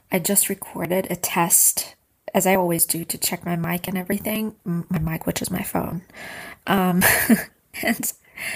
I just recorded a test, as I always do, to check my mic and everything. My mic, which is my phone. Um, and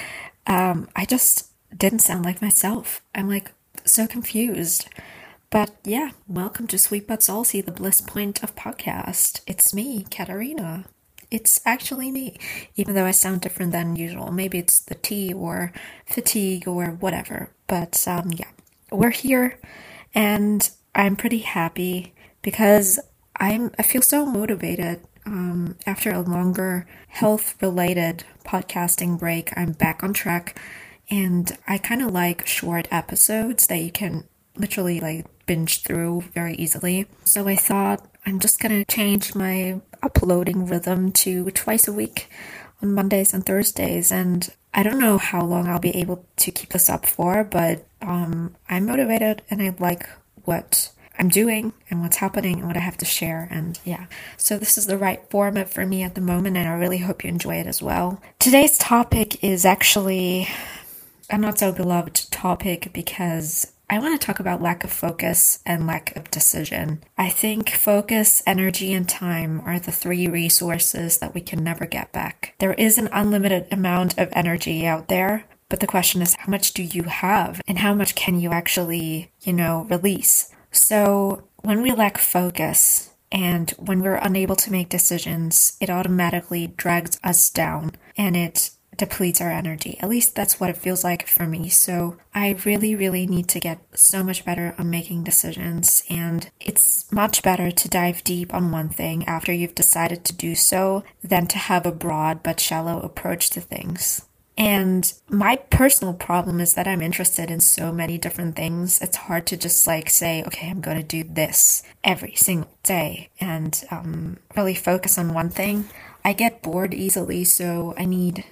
I just didn't sound like myself. I'm like so confused. But yeah, welcome to Sweet But Salty, the bliss point of podcast. It's me, Katarina. It's actually me, even though I sound different than usual. Maybe it's the tea or fatigue or whatever. But yeah, we're here, and I'm pretty happy because I feel so motivated. After a longer health-related podcasting break, I'm back on track, and I kind of like short episodes that you can literally like binge through very easily. So I thought I'm just gonna change my uploading rhythm to twice a week on Mondays and Thursdays, and I don't know how long I'll be able to keep this up for, but I'm motivated and I like what I'm doing and what's happening and what I have to share, and yeah. So this is the right format for me at the moment, and I really hope you enjoy it as well. Today's topic is actually a not so beloved topic because I want to talk about lack of focus and lack of decision. I think focus, energy, and time are the three resources that we can never get back. There is an unlimited amount of energy out there, but the question is, how much do you have and how much can you actually, release? So when we lack focus and when we're unable to make decisions, it automatically drags us down and it depletes our energy. At least that's what it feels like for me. So I really, really need to get so much better on making decisions. And it's much better to dive deep on one thing after you've decided to do so than to have a broad but shallow approach to things. And my personal problem is that I'm interested in so many different things. It's hard to just say, okay, I'm going to do this every single day and really focus on one thing. I get bored easily, so I need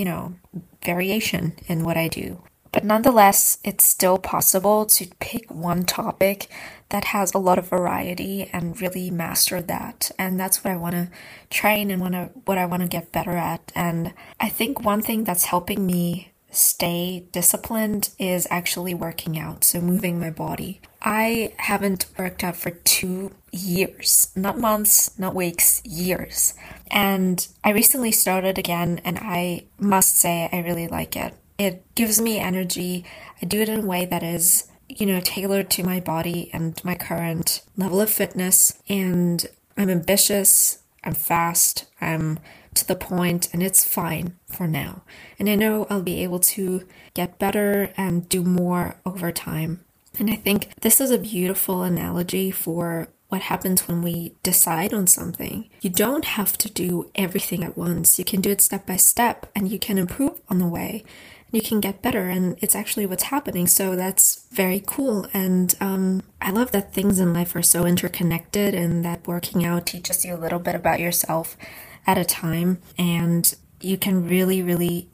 variation in what I do. But nonetheless, it's still possible to pick one topic that has a lot of variety and really master that. And that's what I want to train and what I want to get better at. And I think one thing that's helping me stay disciplined is actually working out, so moving my body. I haven't worked out for 2 years, not months, not weeks, years. And I recently started again, and I must say I really like it. It gives me energy. I do it in a way that is, tailored to my body and my current level of fitness. And I'm ambitious, I'm fast, I'm to the point, and it's fine for now. And I know I'll be able to get better and do more over time. And I think this is a beautiful analogy for what happens when we decide on something. You don't have to do everything at once. You can do it step by step, and you can improve on the way. And you can get better, and it's actually what's happening. So that's very cool. And I love that things in life are so interconnected, and that working out teaches you a little bit about yourself at a time. And you can really, really...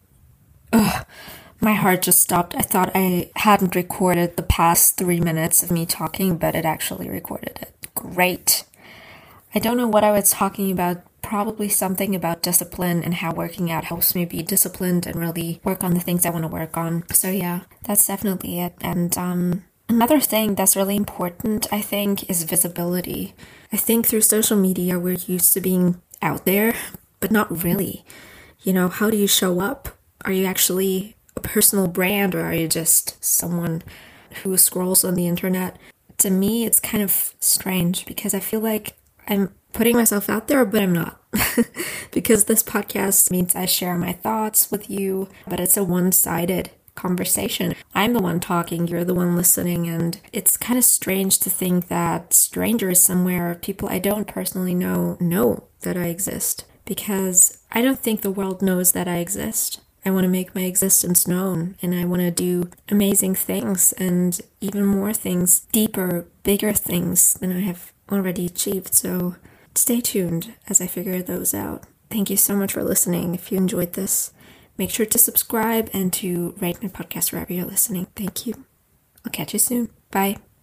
my heart just stopped. I thought I hadn't recorded the past 3 minutes of me talking, but it actually recorded it. Great. I don't know what I was talking about. Probably something about discipline and how working out helps me be disciplined and really work on the things I want to work on. So yeah, that's definitely it. And another thing that's really important, I think, is visibility. I think through social media, we're used to being out there, but not really. How do you show up? Are you actually a personal brand, or are you just someone who scrolls on the internet? To me, it's kind of strange because I feel like I'm putting myself out there, but I'm not. Because this podcast means I share my thoughts with you, but it's a one-sided conversation. I'm the one talking, you're the one listening, and it's kind of strange to think that strangers somewhere, people I don't personally know that I exist. Because I don't think the world knows that I exist. I want to make my existence known, and I want to do amazing things and even more things, deeper, bigger things than I have already achieved. So stay tuned as I figure those out. Thank you so much for listening. If you enjoyed this, make sure to subscribe and to rate my podcast wherever you're listening. Thank you. I'll catch you soon. Bye.